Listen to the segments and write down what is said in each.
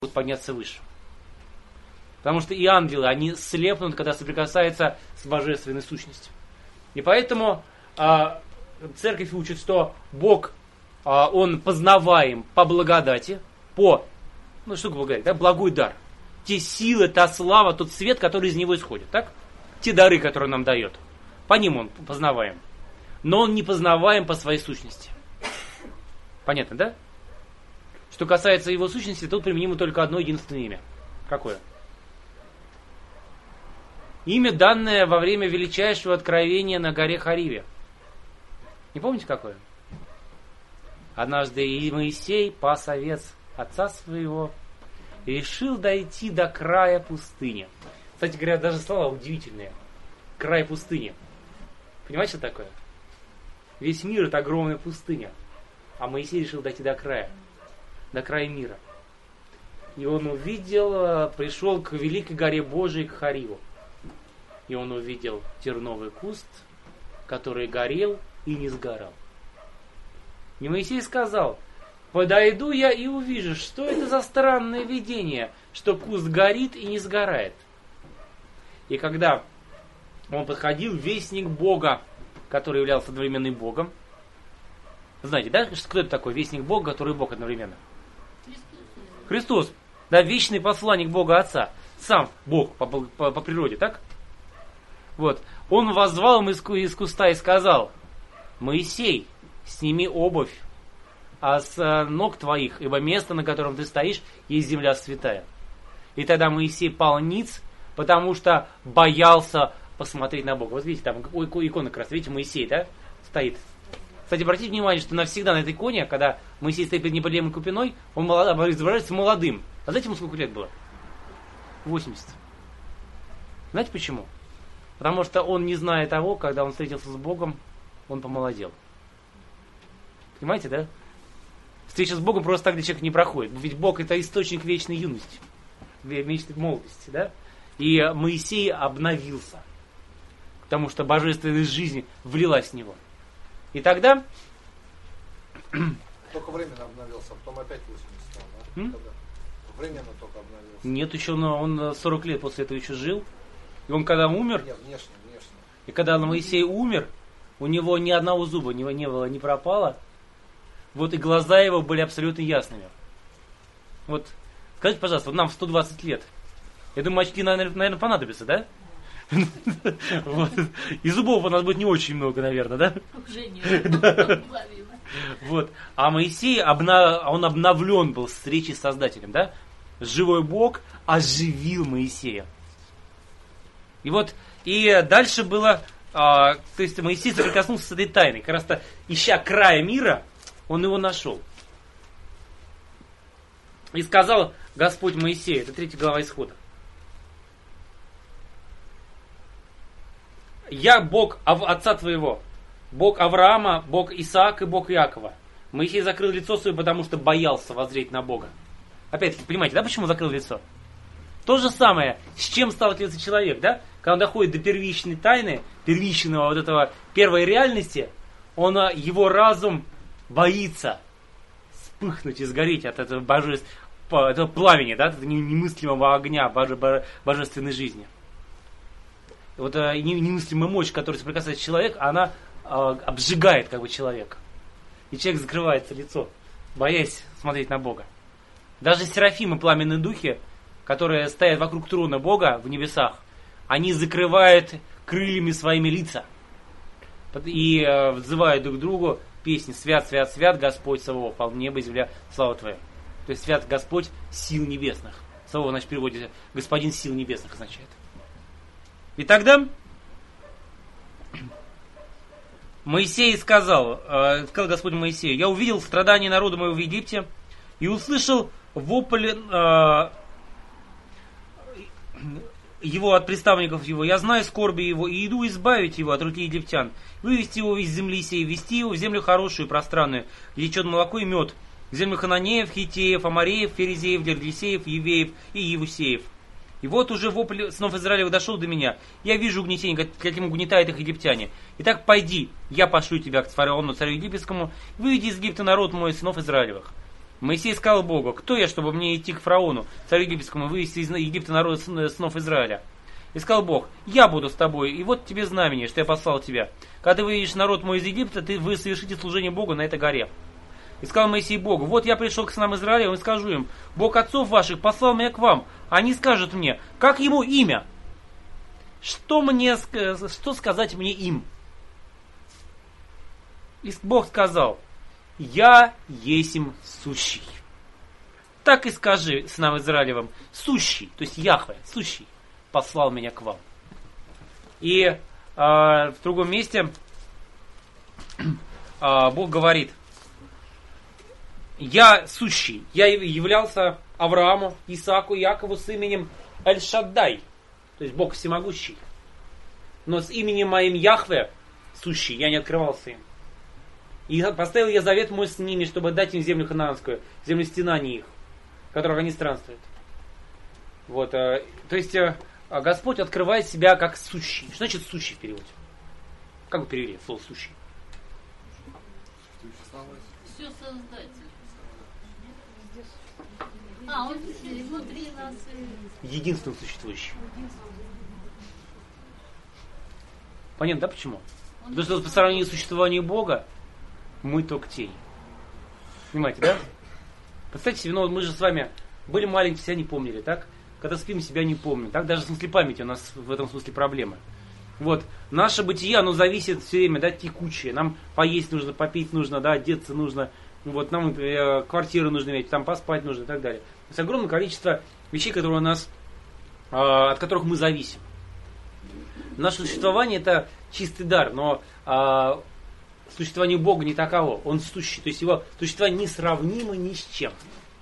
могут подняться выше. Потому что и ангелы, они слепнут, когда соприкасаются с божественной сущностью. И поэтому церковь учит, что Бог, Он познаваем по благодати, что такое благодать? Да? Благой дар. Те силы, та слава, тот свет, который из Него исходит. Так? Те дары, которые Он нам дает. По ним Он познаваем. Но Он не познаваем по своей сущности. Понятно, да? Что касается Его сущности, тут применимо только одно единственное имя. Какое? Имя, данное во время величайшего откровения на горе Хариве. Не помните какое? Однажды и Моисей, пас овец отца своего, решил дойти до края пустыни. Кстати говоря, даже слова удивительные. Край пустыни. Понимаете, что такое? Весь мир — это огромная пустыня. А Моисей решил дойти до края мира. И он пришел к великой горе Божией, к Хариву. И он увидел терновый куст, который горел и не сгорал. И Моисей сказал: подойду я и увижу, что это за странное видение, что куст горит и не сгорает. И когда он подходил, вестник Бога, который являлся одновременно Богом. Знаете, да, кто это такой вестник Бога, который Бог одновременно? Христос. Да, вечный посланник Бога Отца. Сам Бог по природе, так? Вот. Он воззвал им из куста и сказал: Моисей, сними обувь с ног твоих, ибо место, на котором ты стоишь, есть земля святая. И тогда Моисей пал ниц, потому что боялся посмотреть на Бога. Вот видите, там икона как раз, видите, Моисей, да, стоит. Кстати, обратите внимание, что навсегда на этой иконе, когда Моисей стоит перед неподъемной купиной, он изображается молодым. А знаете, ему сколько лет было? 80. Знаете почему? Потому что он, не зная того, когда он встретился с Богом, он помолодел. Понимаете, да? Встреча с Богом просто так для человека не проходит. Ведь Бог — это источник вечной юности, вечной молодости, да? И Моисей обновился, потому что божественность жизни влилась в него. И тогда... Только временно обновился, а потом опять 80 стал, да? Временно только обновился. Нет, еще он 40 лет после этого еще жил. И он когда умер... Нет, внешне. И когда Моисей умер, у него ни одного зуба не было, не пропало. Вот и глаза его были абсолютно ясными. Вот, скажите, пожалуйста, вот нам в 120 лет. Я думаю, очки, наверное, понадобятся, да? Вот. И зубов у нас будет не очень много, наверное, да? Уже нет. Вот. А Моисей, он обновлен был с встречей с Создателем, да? Живой Бог оживил Моисея. И вот, и дальше было, то есть Моисей соприкоснулся с этой тайной. Как раз-то, ища края мира, он его нашел. И сказал Господь Моисею, это 3 глава Исхода: я Бог отца твоего, Бог Авраама, Бог Исаака и Бог Иакова. Моисей закрыл лицо свое, потому что боялся воззреть на Бога. Опять-таки, понимаете, да, почему закрыл лицо? То же самое, с чем сталкивается человек, да? Когда он доходит до первичной тайны, первичного вот этого первой реальности, его разум боится вспыхнуть и сгореть от этого этого пламени, да, от этого немыслимого огня божественной жизни. Вот немыслимая мощь, которая соприкасается с человеком, она обжигает как бы человека. И человек закрывается лицо, боясь смотреть на Бога. Даже серафимы, пламенные духи, которые стоят вокруг трона Бога в небесах, они закрывают крыльями своими лица и взывают друг к другу песни: «Свят, свят, свят Господь Саваоф, пал небо и земля, слава Твоя». То есть свят Господь сил небесных. Саваоф, значит, в переводе господин сил небесных означает. И тогда Моисей сказал Господь Моисею: я увидел страдания народа моего в Египте и услышал вопль его от представников его. Я знаю скорби его и иду избавить его от руки египтян, вывести его из земли сей, ввести его в землю хорошую и пространную, где течет молоко и мед, в землю хананеев, хитеев, амареев, ферезеев, гердесеев, евеев и евусеев. И вот уже вопль сынов Израилевых дошел до меня. Я вижу угнетение, каким угнетают их египтяне. Итак, пойди, я пошлю тебя к фараону, царю египетскому, выведи из Египта народ мой, сынов Израилевых. Моисей сказал Богу: кто я, чтобы мне идти к фараону, царю египетскому, вывести из Египта народ сынов Израиля? И сказал Бог: я буду с тобой, и вот тебе знамение, что я послал тебя. Когда ты выведешь народ мой из Египта, вы совершите служение Богу на этой горе. И сказал Моисей Богу: вот я пришел к сынам Израиля и скажу им: Бог отцов ваших послал меня к вам. Они скажут мне: как ему имя? Что сказать мне им? И Бог сказал: я есмь сущий. Так и скажи сынам Израилевым: сущий, то есть Яхве, сущий, послал меня к вам. И в другом месте Бог говорит: я сущий, я являлся Аврааму, Исааку, Якову с именем Эль-Шаддай, то есть Бог всемогущий. Но с именем моим Яхве, сущий, я не открывался им. И поставил я завет мой с ними, чтобы дать им землю ханаанскую, землю стенаний их, в которых они странствуют. Вот, то есть Господь открывает себя как сущий. Что значит сущий в переводе? Как вы перевели слово сущий? Все создатель. Он здесь внутри нас. Единственный существующий. Понятно, да, почему? Потому что по сравнению с существованием Бога мы только тень. Понимаете, да? Представьте себе, мы же с вами были маленькие, себя не помнили, так? Когда спим, себя не помним. Так даже в смысле памяти у нас в этом смысле проблемы. Вот. Наше бытие, оно зависит все время, да, текучее. Нам поесть нужно, попить нужно, да, одеться нужно. Вот, нам квартиру нужно иметь, там поспать нужно и так далее. То есть огромное количество вещей, которые у нас, от которых мы зависим. Наше существование это чистый дар, но существование Бога не таково. Он сущий, то есть его существование несравнимо ни с чем.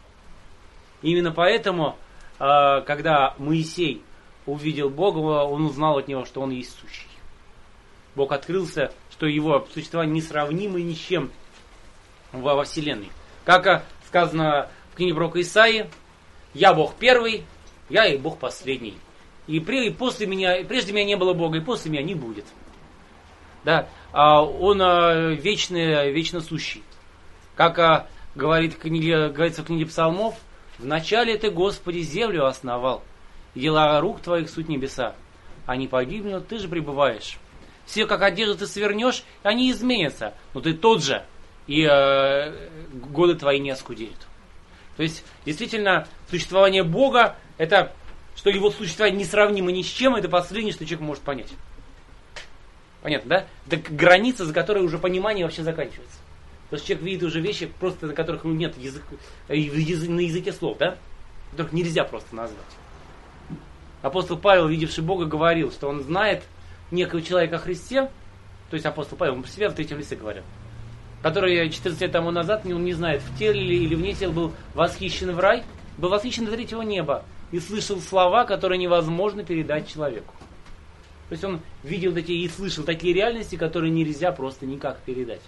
И именно поэтому, когда Моисей увидел Бога, он узнал от него, что он есть сущий. Бог открылся, что его существование несравнимо ни с чем во Вселенной. Как сказано в книге пророка Исаии: я Бог первый, я и Бог последний. И после меня, прежде меня не было Бога, и после меня не будет. Да? Он вечно сущий. Как говорится в книге Псалмов: в начале ты, Господи, землю основал, и дела рук твоих суть небеса. Они погибнут, ты же пребываешь. Все, как одежду ты свернешь, они изменятся, но ты тот же, и годы твои не оскудеют. То есть, действительно, существование Бога, это, что его существование несравнимо ни с чем, это последнее, что человек может понять. Понятно, да? Это граница, за которой уже понимание вообще заканчивается. Потому что человек видит уже вещи, просто на которых нет на языке слов, да? Которых нельзя просто назвать. Апостол Павел, видевший Бога, говорил, что он знает некого человека о Христе, то есть апостол Павел, он про себя в третьем лице говорил, который 14 лет тому назад, он не знает, в теле или вне тела, был восхищен в рай, был восхищен до третьего неба и слышал слова, которые невозможно передать человеку. То есть он видел такие и слышал такие реальности, которые нельзя просто никак передать.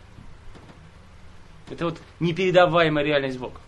Это вот непередаваемая реальность Бога.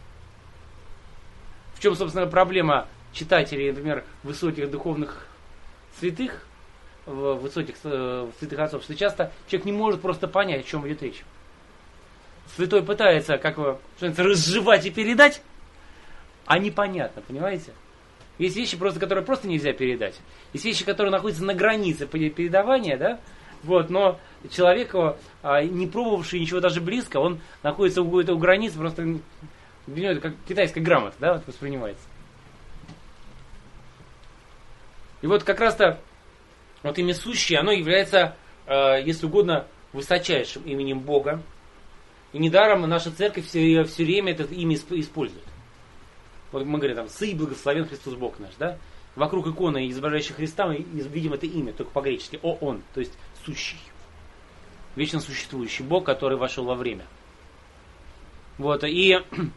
В чем, собственно, проблема читателей, например, высоких духовных святых, высоких святых отцов, что часто человек не может просто понять, о чем идет речь. Святой пытается, разжевать и передать, а непонятно, понимаете? Есть вещи, которые просто нельзя передать. Есть вещи, которые находятся на границе передавания, да? Вот, но человек, не пробовавший ничего даже близко, он находится у границы, просто как китайская грамота, да, вот воспринимается. И вот как раз-то вот имя сущее, оно является, если угодно, высочайшим именем Бога. И недаром наша церковь все время это имя использует. Вот мы говорим, «Сый благословен Христос Бог наш», да? Вокруг иконы, изображающей Христа, мы видим это имя, только по-гречески, Он, то есть сущий. Вечно существующий Бог, который вошел во время. Вот, и,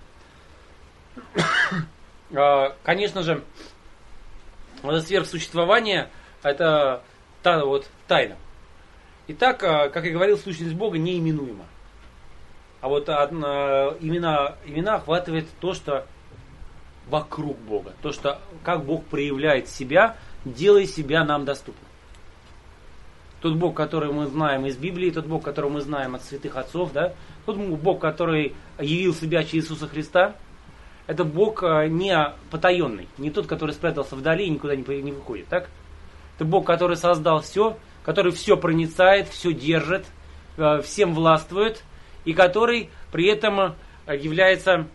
конечно же, это сверхсуществование, это тайна. Итак, как я говорил, сущность Бога неименуема. А вот имена охватывает то, что вокруг Бога. То, что как Бог проявляет себя, делая себя нам доступным. Тот Бог, который мы знаем из Библии, тот Бог, которого мы знаем от святых отцов, да? Тот Бог, который явил себя через Иисуса Христа, это Бог не потаенный, не тот, который спрятался вдали и никуда не выходит, так? Это Бог, который создал все, который все проницает, все держит, всем властвует, и который при этом является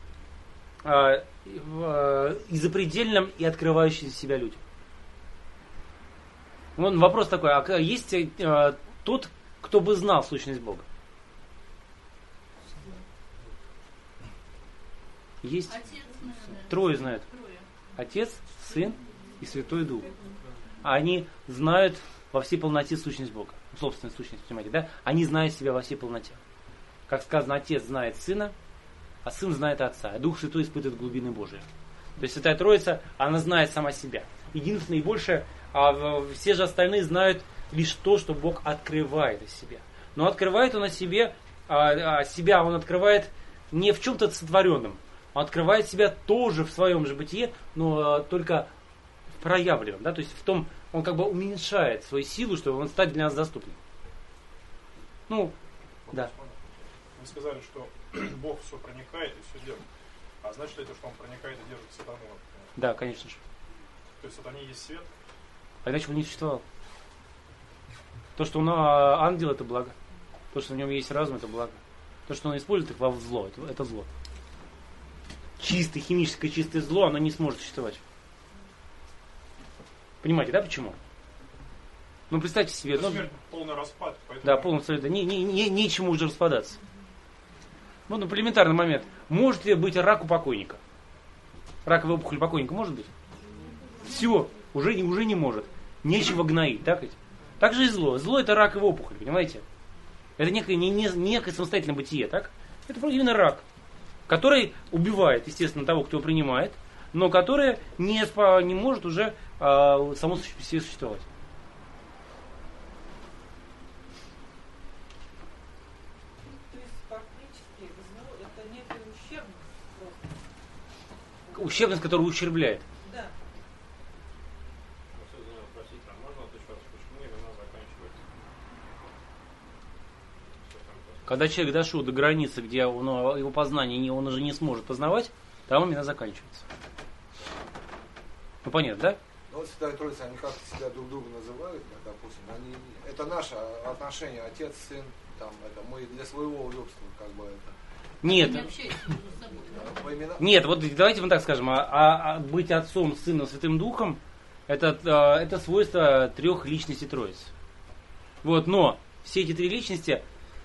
запредельным и открывающим себя людям. Вот вопрос такой, а есть тот, кто бы знал сущность Бога? Есть? Отец, наверное. Трое знают. Трое. Отец, Сын и Святой Дух. Они знают во всей полноте сущность Бога. Собственную сущность, понимаете, да? Они знают себя во всей полноте. Как сказано, Отец знает Сына, а Сын знает Отца. А Дух Святой испытывает глубины Божии. То есть Святая Троица, она знает сама себя. Единственное и больше, а все же остальные знают лишь то, что Бог открывает из себя. Но открывает Он о себе, себя Он открывает не в чем-то сотворенном. Он открывает себя тоже в своем же бытие, но только в проявленном. Да? То есть в том, он как бы уменьшает свою силу, чтобы он стать для нас доступным. Ну, да. Вы сказали, что Бог все проникает и все держит. А значит ли это, что Он проникает и держит сатану? Да, конечно же. То есть сатане есть свет? А иначе бы не существовал. То, что он ангел, это благо. То, что в нем есть разум, это благо. То, что он использует их во зло, это зло. Чистое, химическое чистое зло, оно не сможет существовать. Понимаете, да, почему? Ну, представьте себе. Это смерть, полный распад. Поэтому... Да, полный абсолютно. Нечему уже распадаться. Вот, ну, элементарный момент. Может ли быть рак у покойника? Раковая опухоль у покойника может быть? Все, уже не может. Нечего гноить, так ведь? Так же и зло. Зло это раковая опухоль, понимаете? Это некое самостоятельное бытие, так? Это просто именно рак, который убивает, естественно, того, кто его принимает, но который не может уже само себе существовать. То есть фактически зло это некая ущербность просто. Ущербность, которая ущербляет. Да. Простите, а можно отвечать, почему именно заканчивается? Когда человек дошел до границы, где его познание он уже не сможет познавать, там именно заканчивается. Ну понятно, да? Ну, вот Святая Троица, они как себя друг друга называют, да, допустим, это наше отношение, отец, сын, там, это мы для своего удобства, как бы это. Нет. Не общаются между собой. По именам. Нет, вот давайте мы так скажем, быть отцом, сыном, Святым Духом, это свойство трех личностей Троицы. Вот, но все эти три личности,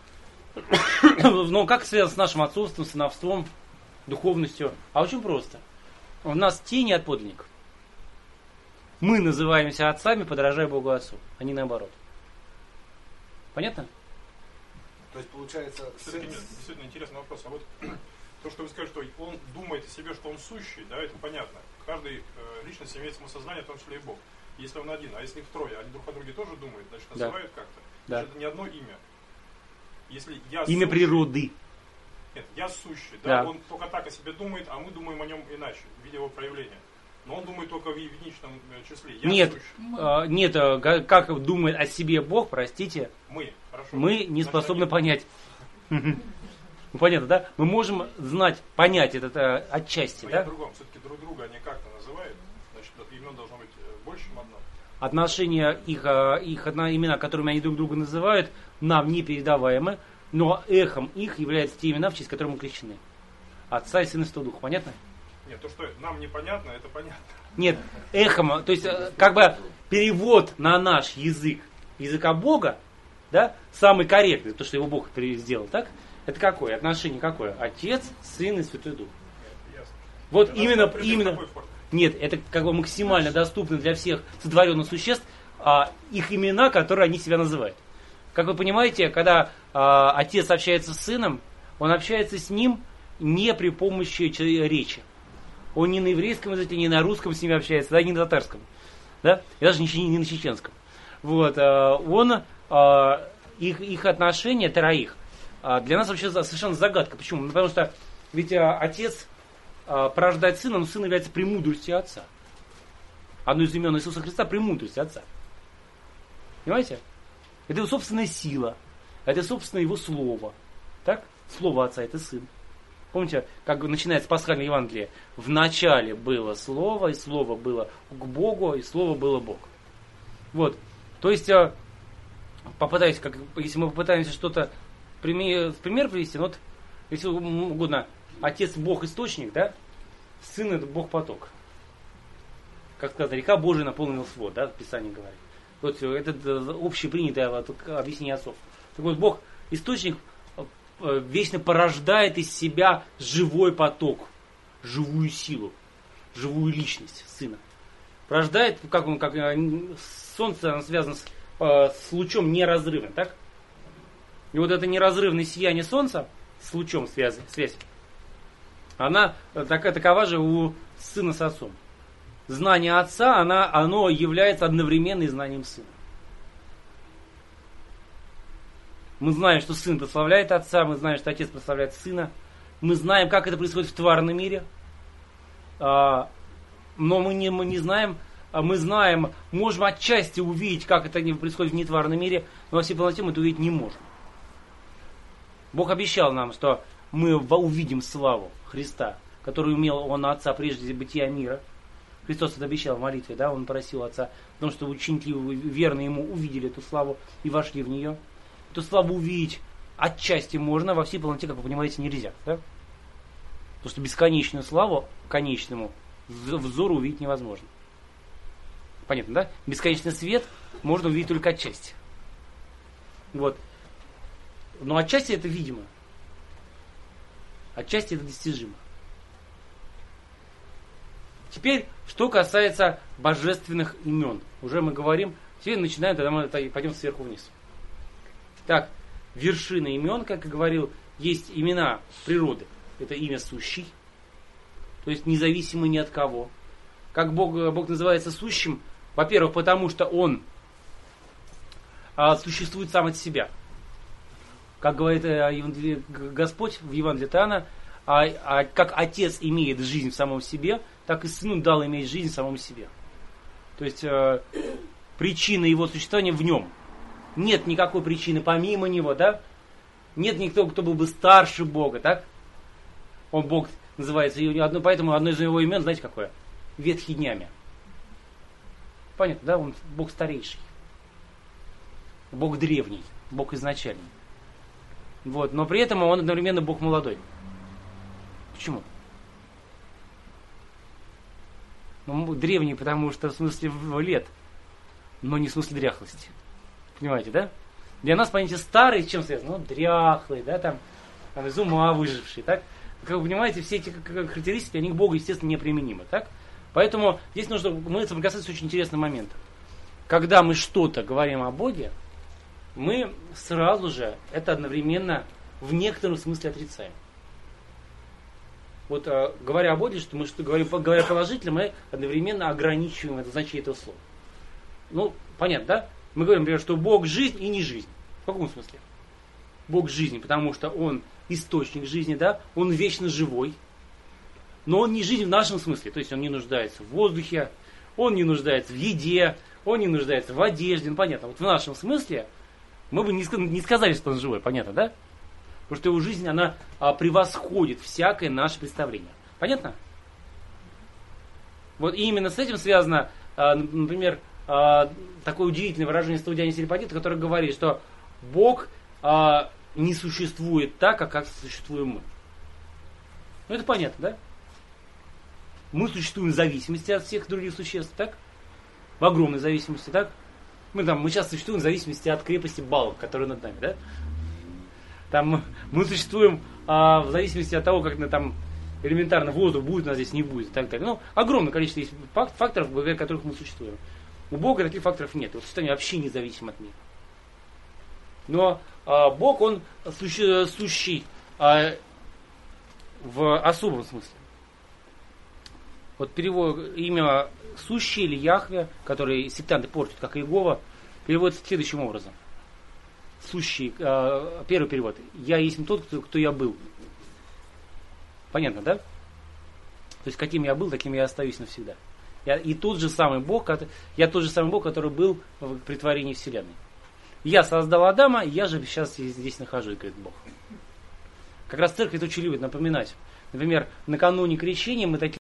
но как связано с нашим отцовством, сыновством, духовностью? А очень просто. У нас тени от подлинников. Мы называемся отцами, подражая Богу Отцу, а не наоборот. Понятно? То есть получается Все-таки действительно интересный вопрос. А вот то, что вы скажете, что он думает о себе, что он сущий, да, это понятно. Каждый личность имеет самосознание, в том числе и Бог. Если он один, а если их трое, они друг о друге тоже думают, значит называют как-то. Да. Значит, это не одно имя. Если я Имя сущий, природы. Нет, я сущий, да, Да. он только так о себе думает, а мы думаем о нем иначе, в виде его проявления. Но он думает только в единичном числе. Я Нет, сущий. нет, как думает о себе Бог, простите, Мы, хорошо. мы не Значит, способны они- понять. Ну, понятно, да? Мы можем знать, понять это отчасти, Но я да? в другом. Все-таки друг друга они как-то называют. Значит, имен должно быть больше, чем одно. Отношения их имена, которыми они друг друга называют, нам не передаваемы, но эхом их являются те имена, в честь которых мы крещены. Отца и Сына и Святого Духа. Понятно? Нет, то, что нам непонятно, это понятно. Нет, эхом, то есть как бы перевод на наш язык, языка Бога, да, самый корректный, то, что его Бог сделал, так? Это какое? Отношение какое? Отец, Сын и Святой Дух. Ясно. Вот Для нас именно, это придет в именно. такой форме. Нет, это как бы максимально доступно для всех сотворенных существ, их имена, которые они себя называют. Как вы понимаете, когда отец общается с сыном, он общается с ним не при помощи речи. Он не на еврейском языке, не на русском с ними общается, да, не на татарском, да, и даже не на чеченском. Вот, их отношения троих для нас вообще совершенно загадка. Почему? Ну, потому что ведь отец порождает сына, но сын является премудростью отца. Одно из имен Иисуса Христа – премудрость отца. Понимаете? Это его собственная сила, это собственное его слово. Так? Слово отца – это сын. Помните, как начинается пасхальное Евангелие? В начале было Слово, и Слово было к Богу, и Слово было Бог. Вот. То есть, попытаюсь, если мы попытаемся что-то пример привести, вот, если угодно, Отец Бог источник, да? Сын это Бог поток. Как сказано, река Божия наполнила свод, да, Писание говорит. Вот это общепринятое объяснение отцов. Так вот, Бог источник вечно порождает из себя живой поток, живую силу, живую личность Сына. Порождает, как солнце, оно связано с лучом неразрывным, так? И вот это неразрывное сияние солнца с лучом связь, она такова же у Сына с Отцом. Знание Отца, оно является одновременно и знанием Сына. Мы знаем, что Сын прославляет Отца, мы знаем, что Отец прославляет Сына. Мы знаем, как это происходит в тварном мире. Но мы не знаем, мы знаем, можем отчасти увидеть, как это происходит в нетварном мире, но во всей полноте мы это увидеть не можем. Бог обещал нам, что мы увидим славу Христа, которую имел Он Отца прежде бытия мира. Христос это обещал в молитве, да, Он просил Отца, потому что ученики верно Ему увидели эту славу и вошли в нее. Эту славу увидеть отчасти можно, во всей полноте, как вы понимаете, нельзя. Да? Потому что бесконечную славу конечному взору увидеть невозможно. Понятно, да? Бесконечный свет можно увидеть только отчасти. Вот. Но отчасти это видимо. Отчасти это достижимо. Теперь, что касается божественных имен. Уже мы говорим, теперь начинаем, тогда мы пойдем сверху вниз. Так, вершина имен, как я говорил, есть имена природы. Это имя сущий, то есть независимый ни от кого. Как Бог называется сущим? Во-первых, потому что Он существует сам от себя. Как говорит Господь в Евангелии от Иоанна, как Отец имеет жизнь в самом себе, так и Сыну дал иметь жизнь в самом себе. То есть причина Его существования в Нем. Нет никакой причины помимо Него, да? Нет никого, кто был бы старше Бога, так? Он Бог называется, поэтому одно из его имен, знаете какое? Ветхий Нямя. Понятно, да? Он Бог старейший. Бог древний, Бог изначальный. Вот. Но при этом он одновременно Бог молодой. Почему? Ну, древний, потому что в смысле лет, но не в смысле дряхлости. Понимаете, да? Для нас понятие старый с чем связано? Ну, дряхлый, да, там из ума выживший, так? Как вы понимаете, все эти характеристики, они к Богу, естественно, неприменимы, так? Поэтому здесь нужно, мы соприкасаться с очень интересным моментом. Когда мы что-то говорим о Боге, мы сразу же это одновременно в некотором смысле отрицаем. Вот говоря о Боге, что мы что говорим, говоря положительно, мы одновременно ограничиваем это значение этого слова. Ну, понятно, да? Мы говорим, например, что Бог жизнь и не жизнь. В каком смысле? Бог жизни, потому что Он источник жизни, да? Он вечно живой. Но Он не жизнь в нашем смысле. То есть Он не нуждается в воздухе, Он не нуждается в еде, Он не нуждается в одежде. Ну, понятно. Вот в нашем смысле мы бы не сказали, что Он живой. Понятно, да? Потому что Его жизнь, она превосходит всякое наше представление. Понятно? Вот и именно с этим связано, например, такое удивительное выражение Стаудиане Сирипатита, которое говорит, что Бог не существует так, как существуем мы. Ну это понятно, да? Мы существуем в зависимости от всех других существ, так? В огромной зависимости, так? Мы сейчас существуем в зависимости от крепости балок, которые над нами, да? Там мы существуем в зависимости от того, как там элементарно воздух будет у нас здесь, не будет, и так далее. Ну, огромное количество есть факторов, благодаря которых мы существуем. У Бога таких факторов нет. Его существование вообще независимо от мира. Но Бог, Он сущий в особом смысле. Вот перевод имя сущий или Яхве, который сектанты портят, как Иегова, переводится следующим образом. Сущий, первый перевод. Я есть тот, кто я был. Понятно, да? То есть, каким я был, таким я остаюсь навсегда. Я тот же самый Бог, который был при творении Вселенной. Я создал Адама, я же сейчас здесь нахожусь, говорит Бог. Как раз церковь это очень любит напоминать. Например, накануне крещения мы такие